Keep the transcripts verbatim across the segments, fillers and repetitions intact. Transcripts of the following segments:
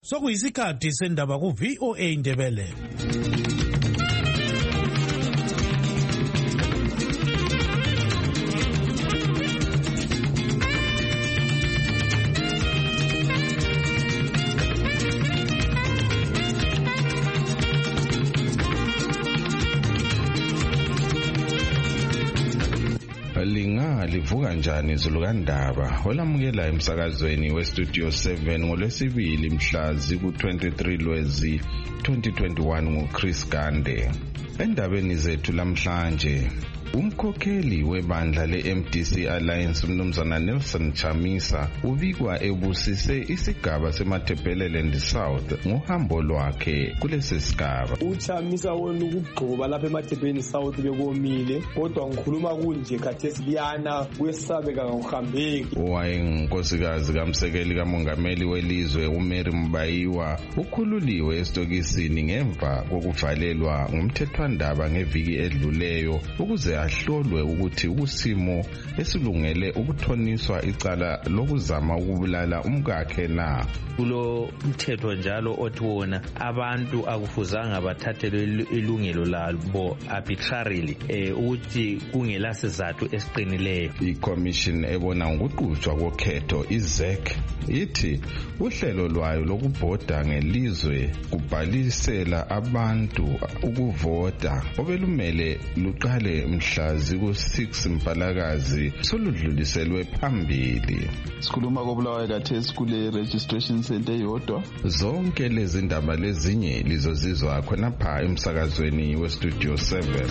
Sokuyisikhathi sendaba ku V O A Ndebele. Linga livuka njani izulu kaNdaba olamukela emsakazweni weStudio seven ngolwesibili mhla ziku twenty-three Lwezi twenty twenty-one nguChris Gande. Endabeni zethu lamhlanje umkhokheli webandla le-M D C Alliance umnumzana Nelson Chamisa ubikwa ebusise isigaba seMatabeleland South ngohambo lwakhe kulesi sigaba. UChamisa wona ukugcoba lapha eMatabeleland South bekomile kodwa ngikhuluma kunje khathesi liyana kwesabeka ngokuhambeki. Wayenkosikazi kamsekeli kamongameli welizwe uMary Mbayiwa ukhululiwe esitokisini ngemva kokuvalelwa ngumthethwandaba ngeviki edluleyo ukuze ahlolwe ukuthi ukusimo esilungele ukuthoniswa icala lokuzama ukubulala umkakhe na. Kulo mthetho njalo othi wona abantu akufuzanga bathathelwe ilungelo labo arbitrarily eh ukuthi kungela sizathu esiqinileyo. I-commission ebona ngokuqhutshwa kokhetho I-Z E C ithi uhlelo lwayo lokubhoda ngelizwe kubhalisela abantu ukuvota obelumele luqale mhla ziku six Mpalakazi soludluliselwe phambili. Sikhuluma kobulawayo kathesi kule registration center yodwa. Zonke lezi ndaba lezinye lizozizwa khonapha emsakazweni weStudio seven.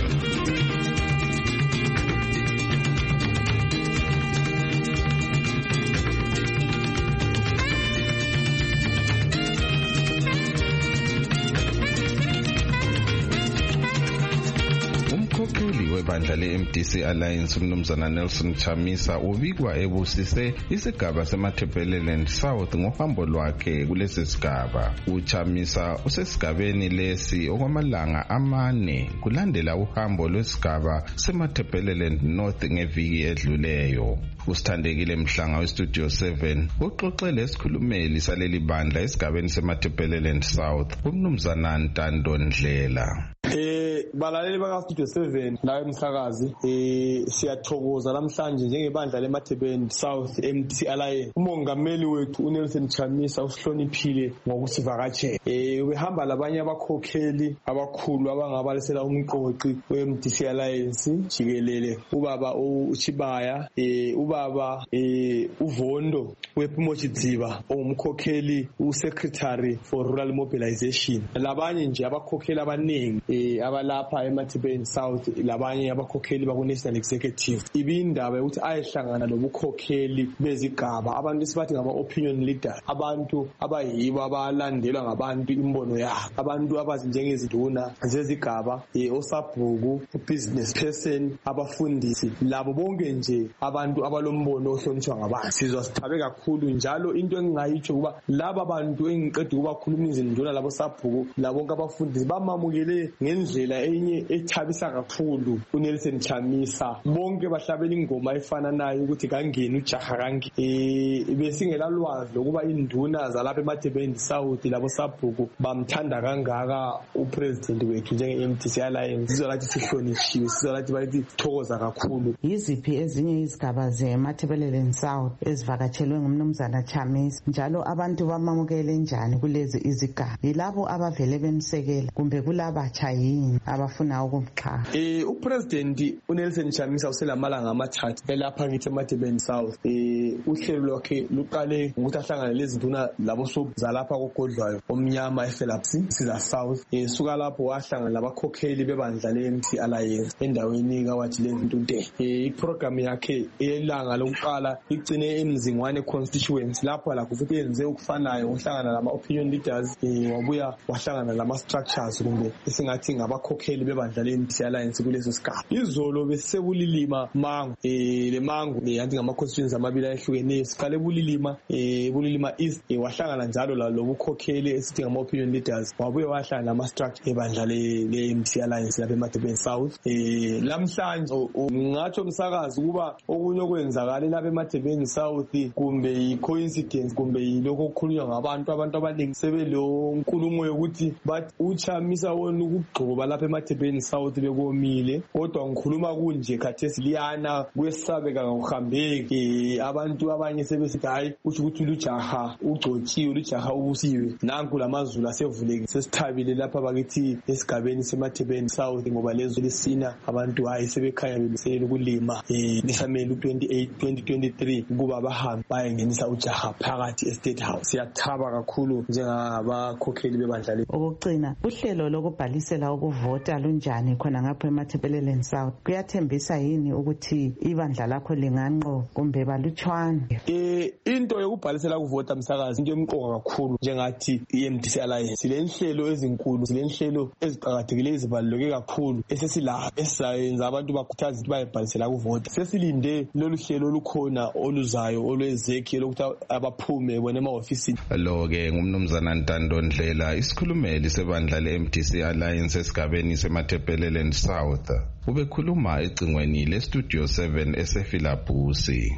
Webandla le-M D C Alliance umnumzana Nelson Chamisa ubikwa ebusise isigaba seMatabeleland South ngohambo lwakhe kulesi sigaba. UChamisa usesigabeni lesi okwamalanga amane kulandela uhambo lwesigaba seMatabeleland North ngeviki edluleyo. Usithandekile Mhlanga weStudio seven uxoxele isikhulumeli saleli bandla esigabeni seMatabeleland South umnumzana Ntando Ndlela. Eh balaleli baka Studio seven la emsakazi eh siyathokoza namhlanje njengebandla leMatabeleland South M D C Alliance. Umongameli wethu uNelson Chamisa usihloniphile ngokusivakatshela. Eh ubehamba labanye abakhokheli abakhulu abangabalisela umqoqi we-M D C Alliance jikelele ubaba uChibaya eh ubaba eh uVondo wePimochidziba ongumkhokheli uSecretary for Rural Mobilization. Labanye nje abakhokheli abaningi abalapha eMatabeleland South labanye abakhokheli baku National Executive. Ibindaba ukuthi ayehlangana nobukhokheli bezigaba abantu sibathi ngama opinion leaders, abantu abayibo abalandelwa ngabantu imbono yabo, abantu abazi njengezinduna zezigaba, osabhuku, business person, abafundisi, labo bonke nje abantu abalombono ohlonishwa ngabantu. Sizwa sithabe kakhulu njalo into engingayitsho kuba laba bantu engiqeda ukubakhuluma izinduna labo sabhuku labo bonke abafundisi bamamukele ngendlela enye ethabisa kakhulu uNelson Chamisa. Bonke bahlabela ingoma efana nayo ukuthi kangeni ujaha kangi. Eh besingela lwazi lokuba induna zalapha eMatabeleland South labo sabhuku bamthanda kangaka upresident wethu njenge-M D C Alliance. Sizwa lathi sihloniphiwe, sizwa lathi bathi thokoza kakhulu. Yiziphi ezinye izigaba zeMatabeleland South ezivakatshelwe ngumnumzana Chamisa njalo abantu bamamukele njani kulezi izigaba? Yilabo abavele bemsekela kumbe kulaba yini abafuna ukumxha? Eh upresident uNelson Chamisa uselamalanga amathathu elapha ngithi eMatabeleland South. Eh uhlelo lwakhe luqale ukuthi ahlangane lezinduna labo zalapha kogodlwayo omnyama ePhilipsi siza South. Eh suka lapho wahlangana labakhokheli bebandla le-M D C Alliance endaweni kawathi lezintunte. Eh iprogram yakhe elanga lokuqala igcine emzingwane constituency lapho la kufuthi yenze ukufanayo uhlangana lama opinion leaders eh wabuya wahlangana lama structures kumbe singathi ngabakhokheli bebandla le-M D C Alliance kuleso sigaba. Izolo besebulilima mangu eh le mangu yathi ngama constituencies amabili ayehlukeneyo siqale bulilima eh bulilima East eh wahlangana njalo la lobukhokheli esithi ngama opinion leaders wabuye wahlangana nama structure ebandla le-M D C Alliance lapha eMatabeleland South. Eh lamhlanje ngathi umsakazi kuba okunye okwenza okwenzakala lapha eMathebeni South kumbe yi-coincidence kumbe yilokho okukhulunywa ngabantu abantu abaningi sebelo nkulumo yokuthi bathi uChamisa wona ukugcoba lapha eMathebeni South bekomile, kodwa ngikhuluma kunje khathesi liyana kwesabeka ngokuhambeki. Abantu abanye sebesithi hayi uthi ukuthi lujaha ugcotshiwe lujaha ubusiwe. Nanku lamazulu asevuleki sesithabile lapha bakithi esigabeni seMathebeni South ngoba lezo lesina abantu hayi sebekhaya belisela ukulima eh lisamele u-twenty-eight twenty twenty-three kuba bahambe bayengenisa ujaha phakathi estate house. Siyathaba kakhulu njengabakhokheli bebandla lethu. Okugcina uhlelo lokubhalisela ukuvota lunjani khona ngapha eMathebeleleni South? Kuyathembisa yini ukuthi ibandla lakho linganqo kumbe balutshwana? Eh into yokubhalisela ukuvota msakazi into emqoka kakhulu njengathi i-M D C Alliance. Silenhlelo ezinkulu, silenhlelo eziqhakathekileyo ezibaluleke kakhulu esesilayo esizayenza abantu bakhuthaza ukuthi bayibhalisela ukuvota. Sesilinde lolu hlelo olukhona oluzayo olwezekhe lokuthi abaphume bona ema-ofisini. Lo ke ngumnumzana Ntando Ndlela, isikhulumeli sebandla le-M D C Alliance esigabeni seMathebeleleni South. Ubekhuluma ecingweni le-Studio seven eseFilabhusi.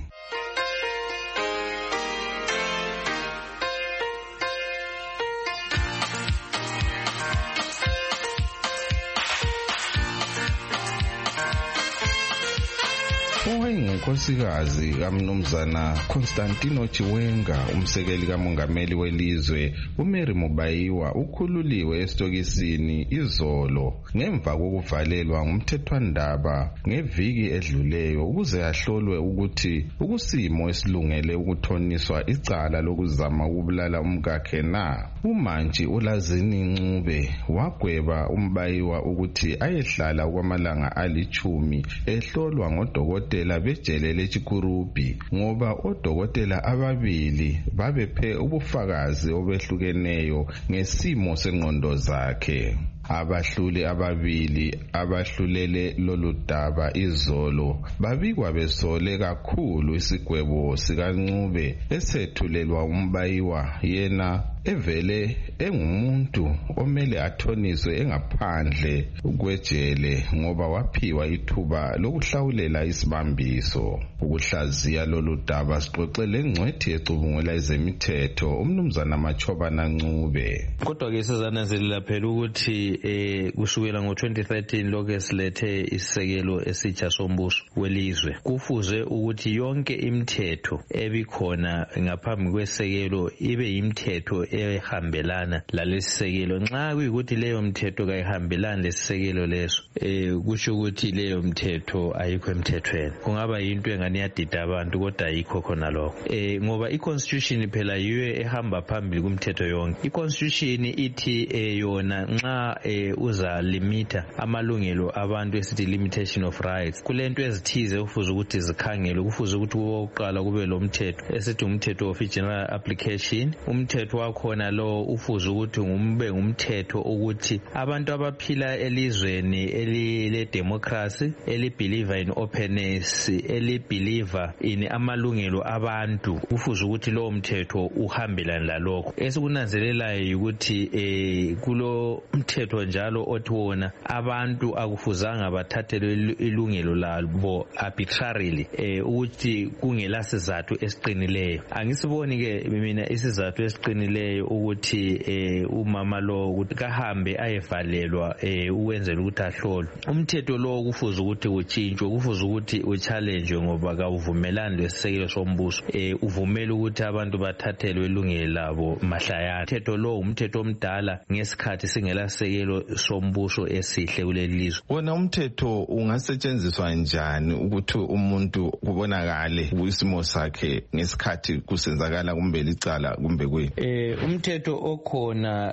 Owayengunkosikazi kaMnumzana Constantino Chiwenga, umsekeli kamongameli welizwe uMary Mubayiwa, ukhululiwe esitokisini izolo ngemva kokuvalelwa ngumthethwandaba ngeviki edluleyo ukuze ahlolwe ukuthi ukusimo esilungele ukuthoniswa icala lokuzama ukubulala umkakhe na. Umantshi uLazini Ncube wagweba uMbayiwa ukuthi ayehlala okwamalanga alichumi ehlolwa ngodokotela bejele leChikurubi ngoba odokotela ababili babephe ubufakazi obehlukeneyo ngesimo sengqondo zakhe. Abahluli ababili abahlulele lolu daba izolo babikwa besole kakhulu isigwebo sikaNcube esethulelwa uMbayiwa, yena evele engumuntu omele athoniswe engaphandle kwejele ngoba waphiwa ithuba lokuhlawulela isibambiso. Ukuhlaziya lolu daba sixoxele ngcwethi ecubungula ezemithetho uMnumzana Machobana Ncube. Kodwa ke sizananzelela phela ukuthi eh kusukela ngo-twenty thirteen lokho silethe isisekelo esitsha sombuso welizwe, kufuze ukuthi yonke imithetho ebikhona ngaphambi kwesekelo ibe imithetho ehambelana lalesisekelo. Nxa kuyikuthi leyo mthetho kayihambelani lesisekelo leso, eh kusho ukuthi leyo mthetho ayikho emthethweni. Kungaba yinto engani yadida abantu kodwa ayikho khona lokho. Eh ngoba i-constitution phela yiyo ehamba phambili kumthetho yonke. I-constitution ithi eh yona nxa eh uza limita amalungelo abantu esithi limitation of rights, kulento ezithize kufuze ukuthi zikhangelwe. Kufuze ukuthi oqala kube lo mthetho esithi umthetho of general application. Umthetho wakhona lo ufuze ukuthi ngumbe ngumthetho ukuthi abantu abaphila elizweni elile democracy, elibeliever in openness, elibeliever in amalungelo abantu, kufuze ukuthi lo mthetho uhambelane lalokho. Esikunanzelelayo ukuthi eh kulo mthetho njalo othi wona abantu akufuzanga bathathelwe ilungelo labo arbitrarily eh ukuthi kungela sizathu esiqinileyo. Angisiboni ke mina isizathu esiqinileyo ukuthi eh umama lo ukuthi kahambe ayevalelwa eh ukwenzela ukuthi ahlolwe. Umthetho lo kufuze ukuthi uchintshwe, kufuze ukuthi uchallenge ngoba kawuvumelani lesisekelo sombuso. Eh uvumela ukuthi abantu bathathelwe ilungelo labo mahlayana. Umthetho lo umthetho omdala ngesikhathi singela sisekelo sombuso esihle kuleli lizwe. Wona umthetho ungasetshenziswa njani ukuthi umuntu kubonakale isimo sakhe ngesikhathi kusenzakala kumbe licala kumbe kwe? Eh umthetho okhona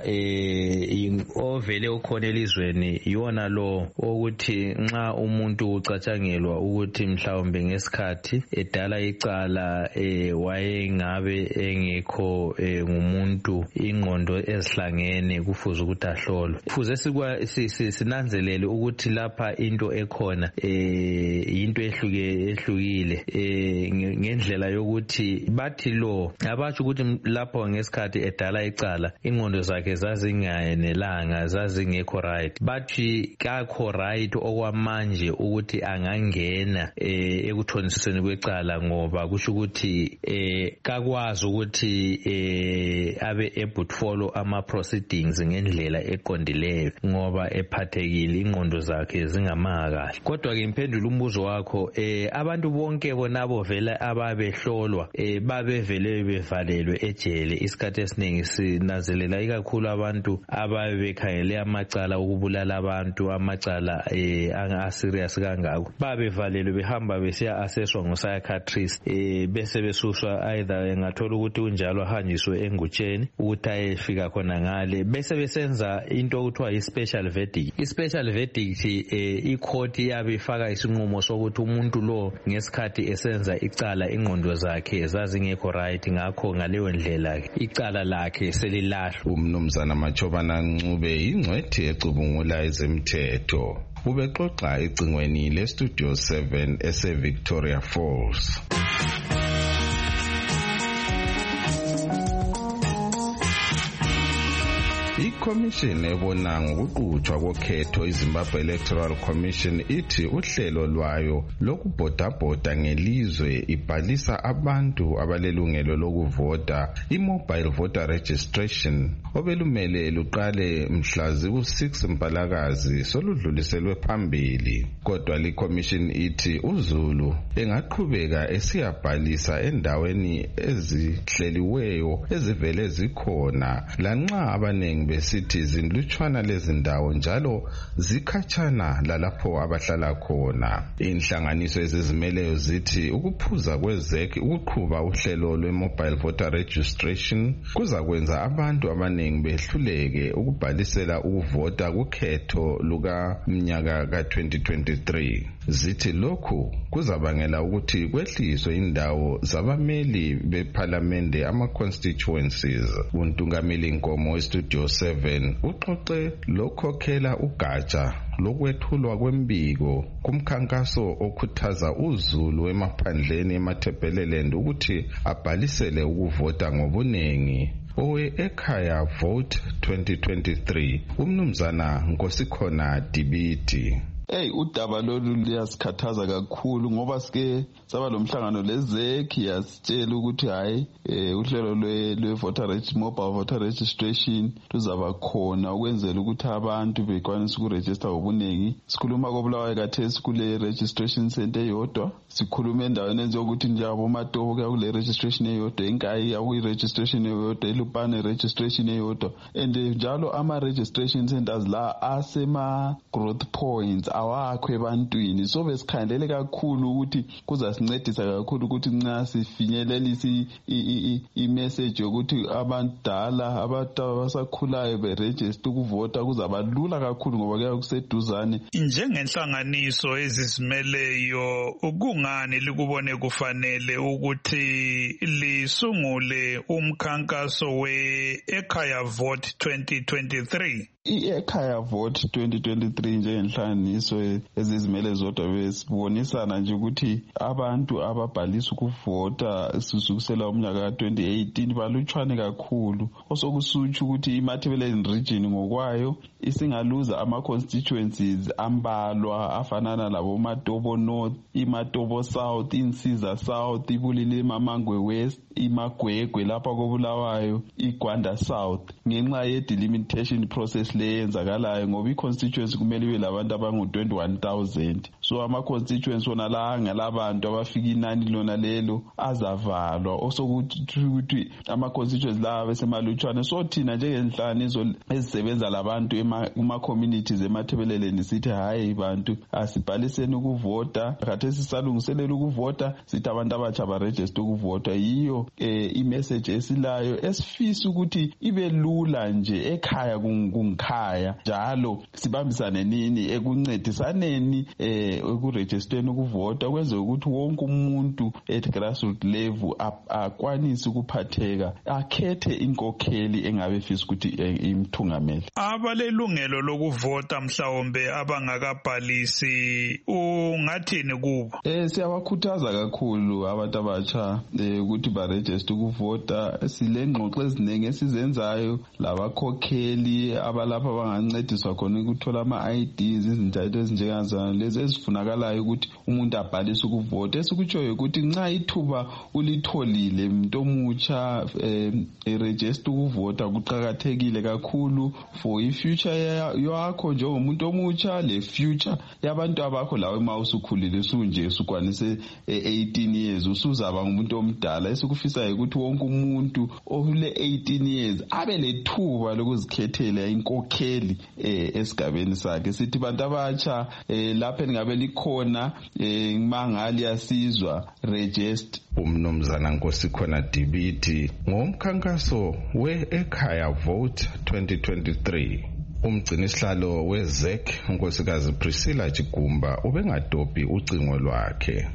eh ovele okhona elizweni yona lo ukuthi nxa umuntu ucatshangelwa ukuthi mhlawumbe ngesikhathi edala icala eh wayengabe engekho eh, ngumuntu ingqondo ezihlangene kufuze ukuthi ahlolwe. Kufuze sikwa sinanzelele ukuthi lapha into ekhona eh into ehluke ehlukile eh ngendlela yokuthi bathi lo abathi ukuthi lapho ngesikhathi edala icala ingqondo zakhe zazingayenelanga zazingekho right, bathi kakho right okwamanje ukuthi angangena eh, ekuthonisisweni kwecala ngoba kusho ukuthi eh, kakwazi ukuthi eh, abe able to follow ama proceedings ngendlela eqondileyo ngoba ephathekile ingqondo zakhe zingamanga kahle. Kodwa ke imphendula umbuzo wakho, eh, abantu bonke bonabo vele ababehlolwa eh, babevele bevalelwe ejele isikhathi esiningi sinazelela ikakhulu abantu ababekhangele amacala ukubulala abantu, amacala eh, anga serious kangako, babevalelwe behamba besiya assesswa ngo psychiatrist eh, bese besuswa either engathola ukuthi unjalo ahanjiswe engutsheni ukuthi ayefika khona ngale, bese besenza into okuthiwa i-special verdict. I-special verdict eh, i-court iyabe ifaka isinqumo sokuthi umuntu lo ngesikhathi esenza icala ingqondo zakhe zazingekho right, ngakho ngaleyo ndlela icala lakhe selilahlwa. Umnumzana Machobana Ncube ingcwethi ecubungula ezemthetho ubexoxa ecingweni le Studio seven ese Victoria Falls. iCommission ebona ngokuqhutshwa kokhetho iZimbabwe Electoral Commission ithi uhlelo lwayo lokubhodabhoda ngelizwe ibhalisa abantu abalelungelo lokuvota i-mobile voter registration obelumele luqale mhla zi-six Mpalakazi soludluliselwe phambili. Kodwa liCommission ithi uZulu engaqhubeka esiyabhalisa endaweni ezihleliweyo ezivele zikhona lanxa abanengi besithi zinlutshwana lezi ndawo njalo zikhatshana lalapho abahlala khona. Inhlanganiso ezizimeleyo zithi ukuphuza kwezeki ukuqhuba uhlelo lwe-mobile voter registration kuza kwenza abantu abanengi behluleke ukubhalisela ukuvota kukhetho luka mnyaka ka twenty twenty-three. Zithi lokhu kuzabangela ukuthi kwehliswe indawo zabameli beParliamente ama-constituencies. Untungameli Nkomo weStudio seven uxoxe lokhokhela ugatsha lokwethulwa kwembiko kumkhankaso okhuthaza uZulu emaphandleni eMatabeleland ukuthi abhalisele ukuvota ngobunengi owe ekhaya vote twenty twenty-three. Umnumzana Nkosikhona Dibiti. Hey, udaba lolu liyasikhathaza kakhulu ngoba sike saba lomhlangano lezeki yasitshela ukuthi hayi eh uhlelo lwe voter registration mobile voter registration luzaba khona ukwenzela ukuthi abantu bekwanise ukuregister ngobunengi. Sikhuluma koBulawayo kathesi kule registration center eyodwa, sikhuluma endaweni enze ukuthi njalo Matobo kuya kule registration eyodwa, eNkayi akuyi registration eyodwa, eLupane registration eyodwa, and njalo ama registration centers la asema growth points awakho ebantwini. So besikhandele kakhulu ukuthi kuzasincedisa kakhulu ukuthi nxa sifinyelelisa i-message yokuthi abantu dala abantu abasakhulayo beregister ukuvota kuzabalula kakhulu ngoba kuya kuseduzane. Njengenhlanganiso ezizimeleyo ukungani likubone kufanele ukuthi lisungule umkhankaso we Ekhaya Vote twenty twenty-three? I-Ekhaya Vote twenty twenty-three njengenhlanganiso ezizimele zodwa besibonisana nje ukuthi abantu ababhalisa ukuvota kusukela umnyaka ka twenty eighteen balutshwane kakhulu, osokusutsha ukuthi iMatabeleland region ngokwayo isingaluza ama-constituencies ambalwa afanana labo Matobo North, iMatobo South, iNsiza South, iBulilima Mangwe West, iMagwegwe lapha koBulawayo, iGwanda South, ngenxa ye-delimitation process leyenzakalayo ngoba i-constituency kumele ibe labantu abangu twenty-one thousand. So ama-constituency wona la angelabantu abafika inani lona lelo azavalwa, osokuthi ukuthi ama-constituency la besemalutshwane. So thina njengenhlanganiso ezisebenza labantu kuma-communities eMatabeleland sithi hayi bantu asibhaliseni ukuvota, khathesi sisalungiselela ukuvota, sithi abantu abatsha baregister ukuvota. Yiyo eh, i-message esilayo esifisa ukuthi ibe lula nje ekhaya kunga emakhaya njalo sibambisane nini ekuncedisaneni eh ekurejisteni ukuvota kwenze ukuthi wonke umuntu at grassroots level akwanise ukuphatheka akhethe inkokheli engabe fisa ukuthi imthungameli. Abalelungelo lokuvota mhlawumbe abangakabhalisi ungathini kubo? Eh siyabakhuthaza kakhulu abantu abatsha ukuthi baregister ukuvota. Silengxoxo eziningi esizenzayo labakhokheli abalapha bangancediswa khona ukuthola ama-I Ds izinto ezinjengazana lezi ezifunakalayo ukuthi umuntu abhalise ukuvota. Esikutshoyo ukuthi nxa ithuba ulitholile umuntu omutsha eregister ukuvota kuqhakathekile kakhulu for ifuture yakho njengomuntu omutsha le future yabantu abakho lawe ma usukhulile usunje usukwanise eighteen years usuzaba ngumuntu omdala. Esikufisa ukuthi wonke umuntu ohule eighteen years abe lethuba lokuzikhethela inkokheli esigabeni sakhe. Sithi bantu abatsha lapha ningabe likhona mangali yasizwa register. Umnumzana Nkosikhona Dibiti ngomkhankaso we-Ekhaya Vote twenty twenty-three. Umgcinisihlalo we-Z E C unkosikazi Priscilla Chigumba ubengadophi ucingo lwakhe.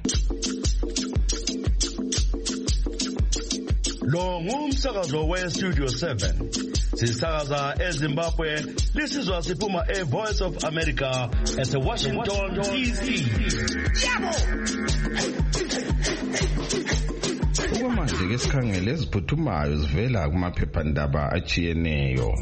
Lo ngumsakazo we-Studio seven. Sisakaza eZimbabwe, lisizwa siphuma e-Voice of America ese-Washington D C. Okwamanje ke sikhangele eziphuthumayo zivela kumaphephandaba achiyeneyo.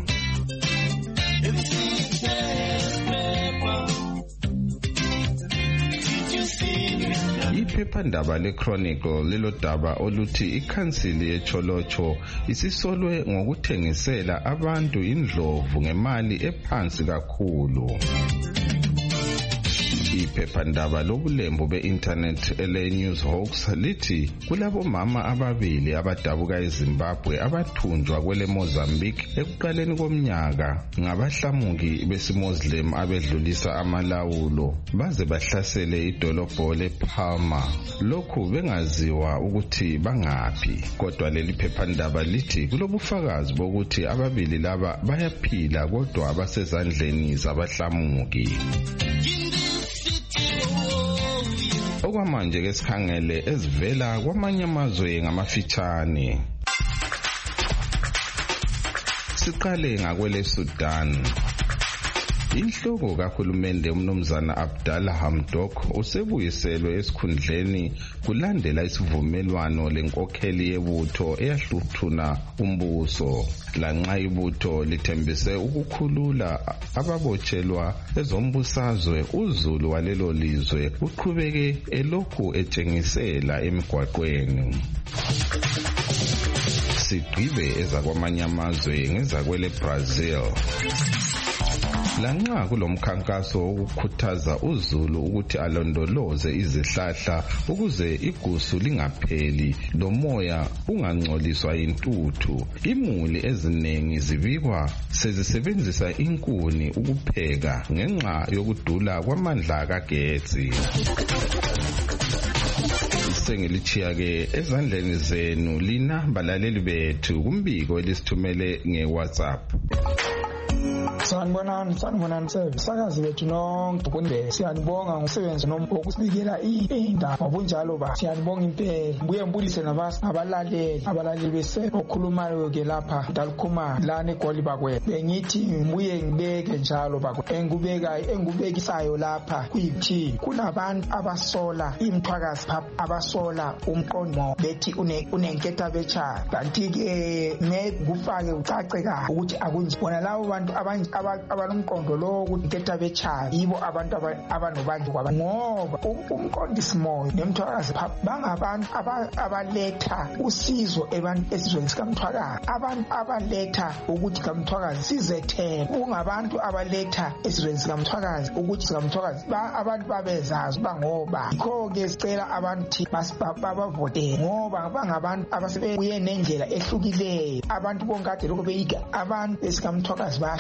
Iphephandaba le-Chronicle lilodaba oluthi ikhansili yeCholocho isisolwe ngokuthengisela abantu indlovu ngemali ephansi kakhulu. Iphephandaba lobulembu be-internet ele-News Hawks lithi kulabo mama ababili abadabuka eZimbabwe abathunjwa kwele Mozambique ekuqaleni komnyaka ngabahlamuki besimuslim abedlulisa amalawulo baze bahlasele idolobho lePalma, lokhu bengaziwa ukuthi bangaphi. Kodwa leli phephandaba lithi kulobufakazi bokuthi ababili laba bayaphila kodwa basezandleni zabahlamuki. Okwamanje ke sikhangele ezivela kwamanye amazwe ngamafitshane. Siqale ngakwele Sudan. Inhloko kahulumende umnumzana Abdallah Hamdok usebuyiselwe esikhundleni kulandela isivumelwano lenkokheli yebutho eyahluthuna umbuso. Lanxa ibutho lithembise ukukhulula ababotshelwa ezombusazwe, uZulu walelo lizwe uqhubeke elokhu etshengisela emigwaqweni. Sigqibe ezakwamanye amazwe ngezakwele Brazil. Lanxa kulomkhankaso wokukhuthaza uZulu ukuthi alondoloze izihlahla ukuze igusu lingapheli lomoya ungangcoliswa yintuthu, imuli eziningi zibikwa sezisebenzisa inkuni ukupheka ngenxa yokudula kwamandla kagetsi. Sengilichiya ke ezandleni zenu lina balaleli bethu kumbiko elisithumele ngeWhatsApp. Sanibonani, sanibonani sebe. Sakazi lethu nonke kunde. Siyanibonga ngomsebenzi wokusibikela indaba ngobunjalo ba. Siyanibonga impela. Buye mbulise nabasi abalaleli, abalaleli bese okhulumayo ke lapha Dalukhuma lana eGoli bakwe. Bengithi ngibuye ngibeke njalo bakwe. Engubeka engubekisayo lapha kuyithi kunabantu abasola imthwakazi abasola umqondo bethi une unenketha becha. Kanti ke ngekufake ucace ka ukuthi akunje. Bona lawo bantu abanye abalomqondo lo ukuthi becha yibo abantu abanobanje kwaba ngoba umqondisi moyo nemthwakazi bangabantu abaletha usizo abantu esizweni sikamthwakazi, abantu abaletha ukuthi kamthwakazi sizethele, kungabantu abaletha esizweni sikamthwakazi ukuthi sikamthwakazi abantu babezazi bangoba ikho ke sicela abantu babavote ngoba bangabantu abasebebuye nendlela ehlukileyo. Abantu bonke kade lokho beyika abantu esikamthwakazi bakhe kodwa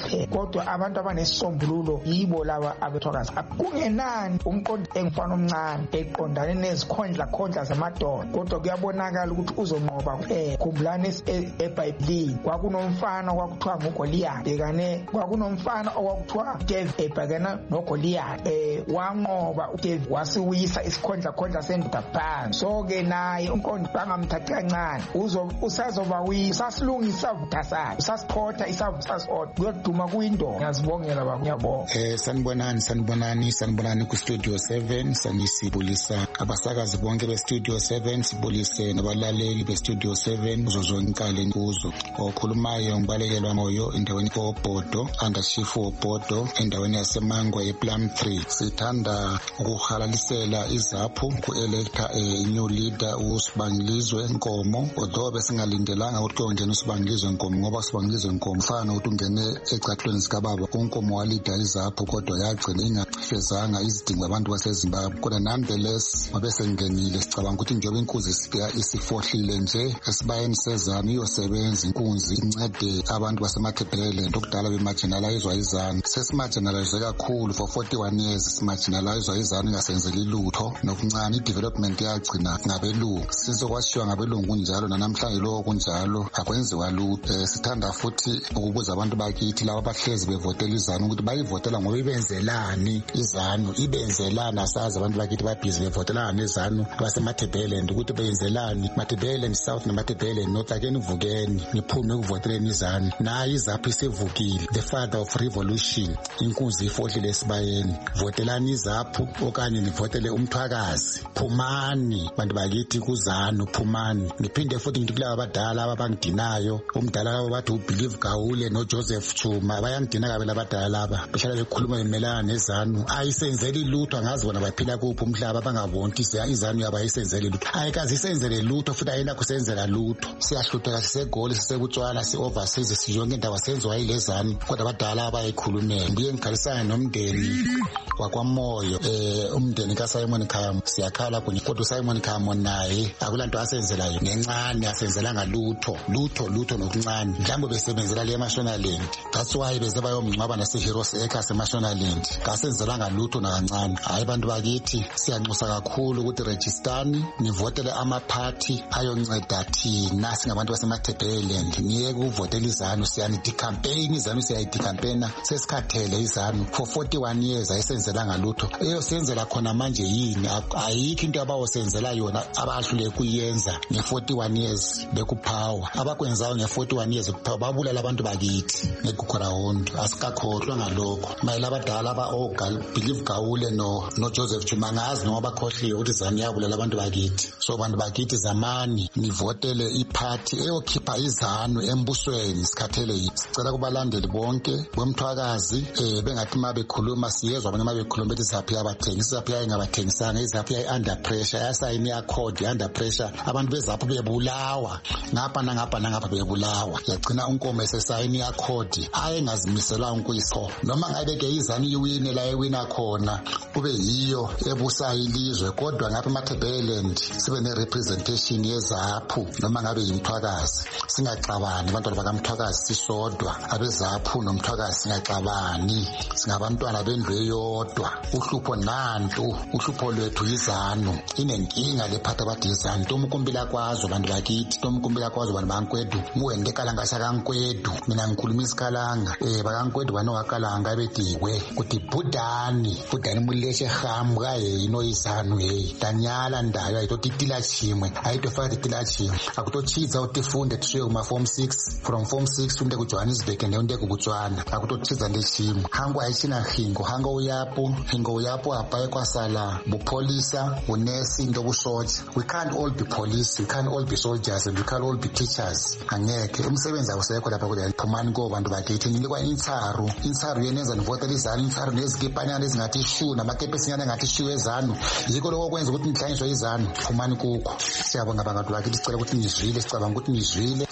kodwa abantu abanesisombululo yibo laba abethwakazi. Kungenani umqondo engifana omncane eqondane nezikhondla khondla zamadoda, kodwa kuyabonakala ukuthi uzonqoba kuphela. Khumbulani eBhayibhelini kwakunomfana okwakuthiwa nguGoliath, bekane kwakunomfana okwakuthiwa uDavid ebhekana noGoliath, eh wanqoba uDavid wasiwisa isikhondla khondla sendoda phansi. So ke naye umqondo bangamthathi kancane, uzo usazoba usasilungisa isavutha sakhe, usasiphotha isavutha sakhe kuyoduma kuyindoda. Ngiyazibongela baba, ngiyabonga. Eh sanibonani sanibonani sanibonani ku Studio seven, sanisibulisa abasakazi bonke be Studio seven, sibulise nabalaleli be Studio seven kuzo zonke inkale kuzo. Okhulumayo ngibalekelwa moyo endaweni koBhodo, under chief woBhodo endaweni yaseMangwa yePlum three. Sithanda ukuhalalisela izaphu ku-electa a new leader uSibangilizwe Nkomo, although besingalindelanga ukuthi kuyongena uSibangilizwe Nkomo ngoba uSibangilizwe Nkomo fana ukuthi ungene ecathulweni zikababa. uNkomo walida izaphu kodwa yagcina ingafezanga izidingo abantu baseZimbabwe. Kodwa nonetheless mabese ngenile sicabanga ukuthi njengoba inkunzi isifohlile nje esibayeni sezanu iyosebenza inkunzi incede abantu basemaThebeleland okudala bemarginalizwa izanu. Sesimarginalizwe kakhulu for forty-one years, simarginalizwa izanu ingasenzeli lutho nokuncane. I-development yagcina ngabelungu, sizokwashiwa ngabelungu kunjalo nanamhlanje lokho kunjalo akwenziwa lutho. Eh, sithanda futhi ukubuza abantu bakithi laba abahlezi bevotela izanu ukuthi bayivotela ngoba ibenzelani izanu, ibenzelana. Sazi abantu bakithi babhizi bevotelana nezanu abasemaThebeleland ukuthi benzelani. maThebeleland South namaThebeleland North ake nivukeni niphume ukuvoteleni izanu. Nayi izaphu isivukile, the father of revolution, inkunzi ifohlile esibayeni. Votelani izaphu okanye nivotele umthwakazi. Phumani bantu bakithi kuzanu, phumani. Ngiphinde futhi ngithi kulaba abadala abangidinayo, umdala labo bathi uBelieve Gawule noJoseph Chuma bayangidina kabe labadala laba behlala bekhuluma bemelana nezanu. Ayisenzeli lutho, angazi bona baphila kuphi umhlaba bangabonti izanu yaba ayisenzeli lutho. Ayikazi isenzele lutho futhi ayina kusenzela lutho. Siyahlupheka sisegoli sisebutshwana si-overseas siyonke indawo senziwa yilezanu kodwa abadala abayikhulumela. Ngiye ngikhalisana nomndeni wakwaMoyo, eh umndeni kaSimon Khamo, siyakhala kunye kodwa uSimon Khamo naye akulanto asenzelayo nencane, asenzelanga lutho lutho lutho nokuncane. Mhlawumbe besebenzela le Mashonaland, that's why beze bayomngcwaba naseHeroes Acres eMashonaland, kasenzelanga lutho nakancane. Hayi bantu bakithi siyanxusa kakhulu ukuthi registani nivotele ama-party ayonceda thina singabantu basemaThebeleland. Niye kuvotela izanu, siyani di-campaign izanu, siyayidi-campaigna sesikhathele izanu for forty-one years ayisenzelanga lutho. Eyosenzela khona manje yini? Ayikho into abawosenzela yona abahlule kuyenza nge-forty-one years bekupower. Abakwenzayo nge-forty-one years bekupower babulala abantu bakithi ngekukhorahonto. Asikakhohlwa ngalokho. Mayela abadala aba-Believe Gawule no noJoseph Chuma ngazi noma bakhohliwe ukuthi izanu yabulala abantu bakithi. So bantu bakithi zamani nivotele iphathi eyokhipha izanu embusweni sikhathele yithi. Sicela kubalandeli bonke bomthwakazi eh bengathi mabekhuluma siyezwa abanye mabekhuluma bethi izaphu yabathengisa, izaphu yayi ngabathengisanga, izaphu yayi under pressure, yasayini accord under pressure. Abantu bezaphu bebulawa ngapha nangapha nangapha bebulawa. Yagcina uNkomo esesayini accord ayengazimisela ukuyisho noma ngabe ke izanu iwine la ewina khona kube yiyo ebusa ilizwe, kodwa ngapha eMaThebeleland sibe ne representation yezaphu noma ngabe yimthwakazi. Singaxabani abantu bakamthwakazi sisodwa, abezaphu nomthwakazi singaxabani, singabantwana bendlu eyodwa. Uhlupho nantu, uhlupho lwethu izanu, inenkinga lephatha bathi izanu. Tomkumbila kwazo bantu bakithi, tomkumbila kwazo bantu bankwedu, muwende kalanga sakankwedu. Mina ngikhuluma isikalanga, eh bakankwedu bano wakalanga betiwe kuthi budani, budani muleshe hamu kaye ino izanu hey. Danyala ndayo ayitoti tila chimwe, ayitofaka tila chimwe. Akutochiza utifunde tushiye kuma form six, from form six tunde ku Johannesburg and unde ku Botswana. Akutochiza ndechimwe. Hangu aichina hingo, hangu uyapo, hingo uyapo apaye kwa sala bupolisa, unesi ndobusoja. We can't all be police, we can't all be soldiers, and we can't all be teachers. Angeke umsebenzi akusekho lapha kule phumani ko bantu bakithi nilikwa intsaru, intsaru yenenza nivotela izanu, intsaru nezikipanyana ezingathi shu namakepe sinyana ngathi shu ezanu. Yiko lokho kwenza ukuthi nihlanyiswe izanu phumani kuko. Siyabonga bantu bakithi, sicela ukuthi nizwile, sicabanga ukuthi nizwile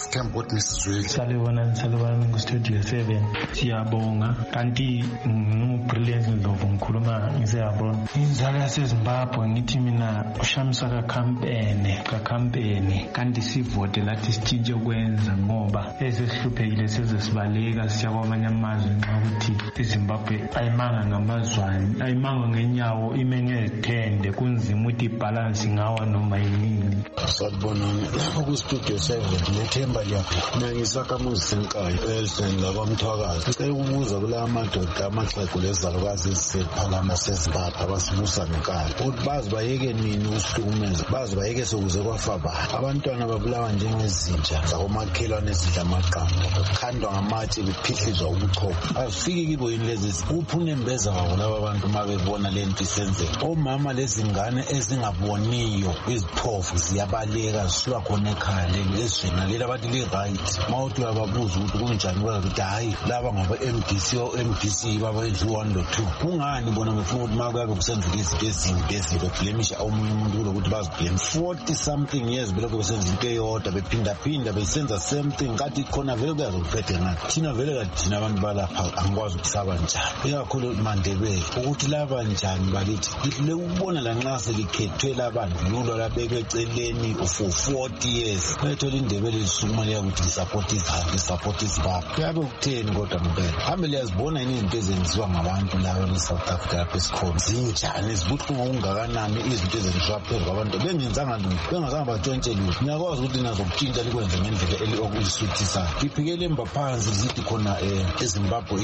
sithemba ukuthi nisizwile. Salibona salibona ku-Studio seven. Siyabonga kanti ngu-Brilliance Ndlovu ngikhuluma ngiseyabona. Inzalo yaseZimbabwe ngithi mina ushamisa kakhampene kakhampeni kanti sivote lathi sitshintshe ukwenza ngoba esesihluphekile sezesibaleka siya kwamanye amazwe nxa ukuthi iZimbabwe ayimanga ngamazwane ayimanga ngenyawo ime ngezithende kunzima ukuthi ibhalansi ngawa noma yini. Salibonani lapho ku-Studio seven nethemba liyaphi mina ngisakamuzi senkayo elsen lakwamthwakazi ngicela ukubuza kula madoda amaxhegu lezalukazi ezisephalana sezimbabwe abasibusa ngenkalo ukuthi bazi bayeke nini usihlukumeza bazi bayeke sokuze kwafaba abantwana babulawa njengezinja zakomakhelwane ezidla amaqanda bakhandwa ngamatshe bephihlizwa ubuchopho azifiki kibo yini lezi kuphi unembeza wabo laba bantu uma bebona le nto isenzeka omama lezingane ezingaboniyo iziphofu ziyabaleka zisuka khona ekhaya leli ezweni leli abathi li-right ma uthi uyababuza ukuthi kunjani bazokuthi hhayi laba ngaba-M D C o-M D C babedla u-one lo two kungani bona befuna ukuthi ma kuyabe kusenzeka izinto ezimbi ezibe blemisha omunye umuntu kulokuthi baziblame forty something years belokhu besenza into eyodwa bephindaphinda besenza same thing kathi khona vele kuyazokuphethe ngani thina vele kathi thina abantu balapha angikwazi ukusaba njani ikakhulu mandebele ukuthi laba njani bakithi lihle ukubona lanxa selikhethwe labandlululo labekwe eceleni for forty years bethola indebele lisukuma liyakuthi lisupport izihanga lisupport izimbabwe kuyabe kutheni kodwa mpela hambe liyazibona yini izinto ezenziwa ngabantu laba be-South Africa lapha esikhona zinjani zibuhlungu okungakanani izinto ezenziwa phezu kwabantu bengenzanga lutho bengazange batshontshe lutho ngiyakwazi ukuthi nazokutshintsha likwenze ngendlela okulisuthisayo liphikele emva phansi lisithi khona um ezimbabwe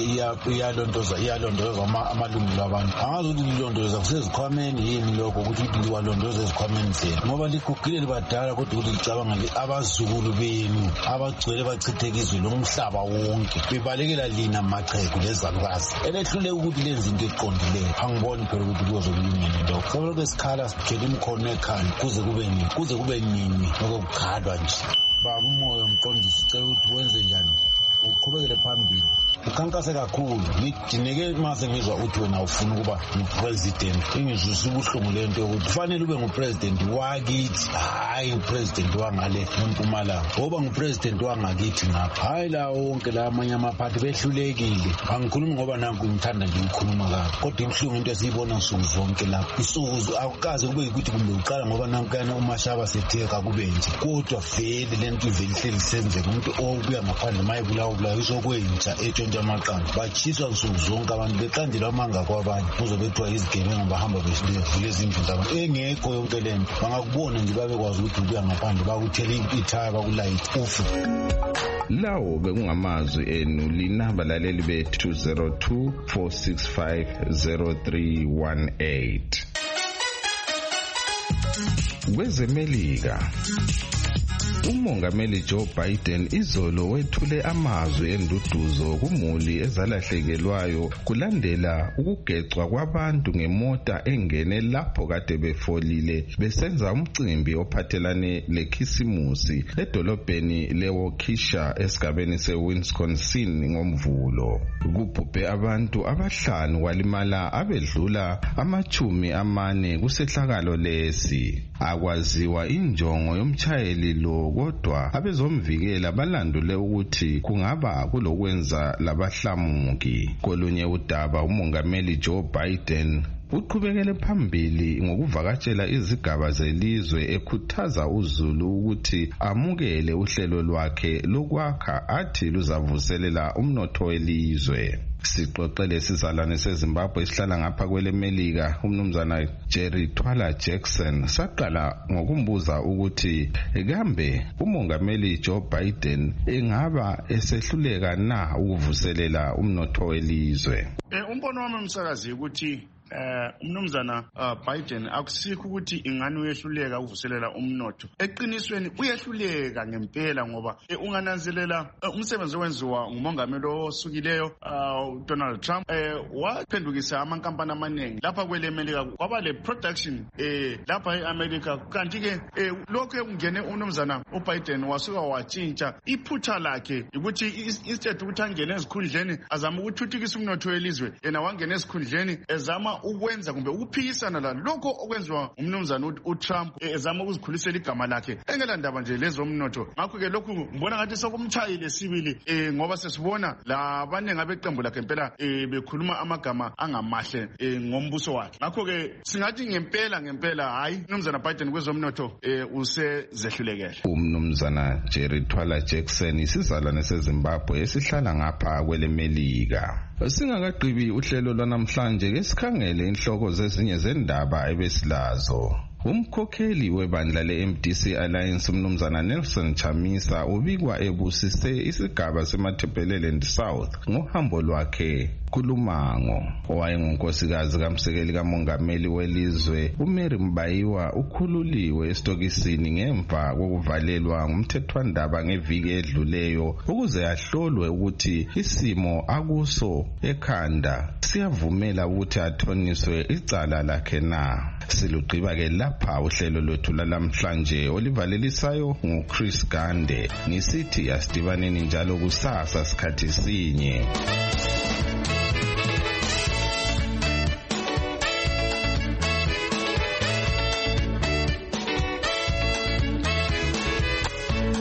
iyalondoza iyalondoloza amalungelo abantu angazi ukuthi lilondoloza kusezikhwameni yini lokho ukuthi liwalondoza ezikhwameni zenu ngoba ligugile libadala kodwa ukuthi licabanga abazukulu benu abagcwele bachitheka izwe lomhlaba wonke bebalekela lina maxhegu lezalukazi elehluleka ukuthi lenze into eqondileyo angiboni phela ukuthi kuyozokulungela lokho sebelokhu esikhala sithwele imikhono ekhanda kuze kube nini kuze kube nini okukhalwa nje baba umoya mqondisi cela ukuthi wenze njani uqhubekele phambili ukhankase kakhulu ngidineke mase ngizwa ukuthi wena ufuna ukuba ngupresident ingizwisa ubuhlungu lento yokuthi kufanele ube ngupresident wakithi hayi upresident wangale eMpumalanga ngoba ngupresident wangakithi ngapha hayi la wonke la amanye amaphathi behlulekile angikhulumi ngoba nanku ngithanda nje ukukhuluma kabi kodwa imhlungu into esiyibona nsuku zonke lapha isuku akukaze kube ukuthi kumbe uqala ngoba nanku yana umashaba setheka kube nje kodwa vele lento ivele ihleli senzeka umuntu obuya ngaphandle mayebulawa ubulawa isokwentsha etshontsha amaqanda bachiswa nsuku zonke abantu beqandelwa amanga kwabanye kuzobethwa izigebengu bahamba bevule izindlu zabantu engekho yonke le nto bangakubona nje babekwazi ukuthi ubuya ngaphandle bakuthela ithaya bakulayitha ufe. Lawo bekungamazwi enu lina balaleli bethu two zero two four six five zero three one eight. Kwezemelika uMongameli Joe Biden izolo wethule amazwi enduduzo kumuli ezalahlekelwayo kulandela ukugecwa kwabantu ngemota engene lapho kade befolile besenza umcimbi ophathelane lekhisimusi edolobheni leWaukesha esigabeni seWisconsin ngomvulo. Kubhubhe abantu abahlanu walimala abedlula amachumi amane kusehlakalo lesi. Akwaziwa injongo yomchayeli lo kodwa abezomvikela balandule ukuthi kungaba kulokwenza labahlamuki. Kolunye udaba uMongameli Joe Biden uqhubekele phambili ngokuvakatshela izigaba zelizwe ekhuthaza uZulu ukuthi amukele uhlelo lwakhe lokwakha athi luzavuselela umnotho welizwe. Sixoxele sizalwane seZimbabwe esihlala ngapha kwelemelika umnumzana Jerry Twala Jackson saqala ngokumbuza ukuthi kambe uMongameli Joe Biden engaba esehluleka na ukuvuselela umnotho welizwe. Umbono wami umsakazi ukuthi eh umnumzana Biden akusikho ukuthi ingani uyehluleka ukuvuselela umnotho. Eqinisweni uyehluleka ngempela ngoba ungananzelela umsebenzi owenziwa ngumongameli osukileyo Donald Trump eh waphendukisa amankampani amaningi lapha kwelemelika kwaba le production eh lapha eAmerica kanti ke lokho ekungene umnumzana uBiden wasuka watshintsha iphutha lakhe ukuthi instead ukuthi angene ezikhundleni azama ukuthuthukisa umnotho welizwe yena wangena ezikhundleni ezama ukwenza kumbe ukuphikisana la lokho okwenziwa umnumzana uTrump ezama ukuzikhulisela igama lakhe engela ndaba nje lezomnotho. Ngakho ke lokhu ngibona ngathi sokumtshayile sibili eh ngoba sesibona labanengi abeqembu lakhe impela eh bekhuluma amagama angamahle eh ngombuso wakhe. Ngakho ke singathi ngempela ngempela hayi umnumzana Biden kwezomnotho eh usezehlulekele. Umnumzana Jerry Twala Jackson isizalwane seZimbabwe esihlala ngapha kwele Melika. Singakagqibi uhlelo lwanamhlanje ke sikhangele inhloko zezinye zendaba ebesilazo. Umkhokheli webandla le-M D C Alliance umnumzana Nelson Chamisa ubikwa ebusise isigaba seMatabeleland South ngohambo lwakhe kuLumango. Owayengunkosikazi kamsekeli kamongameli welizwe uMary Mbayiwa ukhululiwe esitokisini ngemva kokuvalelwa ngumthethwandaba ngeviki edluleyo ukuze ahlolwe ukuthi isimo akuso ekhanda siyavumela ukuthi athoniswe icala lakhe na. Silugqiba ke lapha uhlelo lwethu lalamhlanje olivalelisayo nguChris Gande ngisithi asidibaneni njalo kusasa sikhathi sinye.